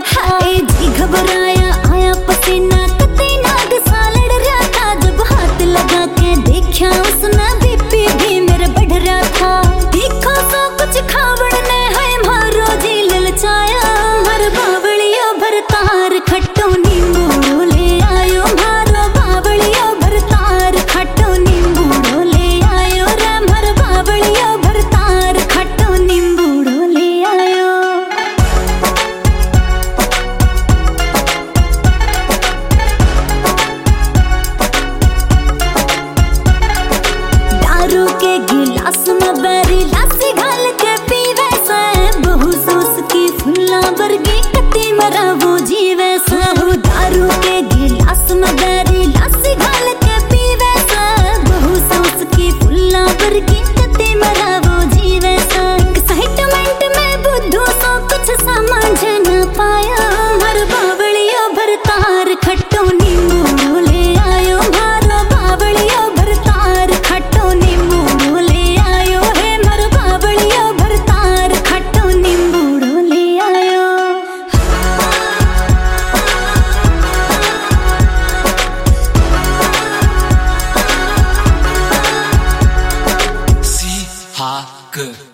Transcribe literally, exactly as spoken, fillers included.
था। हाय जी घबराया आया पसीना, कते नाग सा लड़ रहा था। जब हाथ लगा के देखा उसने, बीपी भी मेरा बढ़ रहा था। देखो सो कुछ खावड़ ने है मारो जी ललचाया। हर बावलियो भरतार खट्टो नींबू ले आयो, मारो बावलियो भरतार खट्टो नींबू ले आयो रे। मर बावलियो भरतार खट्टो नींबू ले आयो। दारू के गिलास में बेरी लासी घाल के पीवे से, बहु सोस की फुल्ला वर्गी कती मरा वो जीवे से। दारू के गिलास में बेरी लासी घाल के पीवे से, बहु सोस की फुल्ला वर्गी कती मरा वो जीवे से। एक्साइटमेंट में बुद्धू सो कुछ समझ न पाया। हर बावलियो भरतार खट्टो नींबू ले आयो, मारो बावलियो भरतार खट्टो नींबू ले आयो हे। मर बावलियो भरतार खट्टो नींबू ले आयो। सी हा ग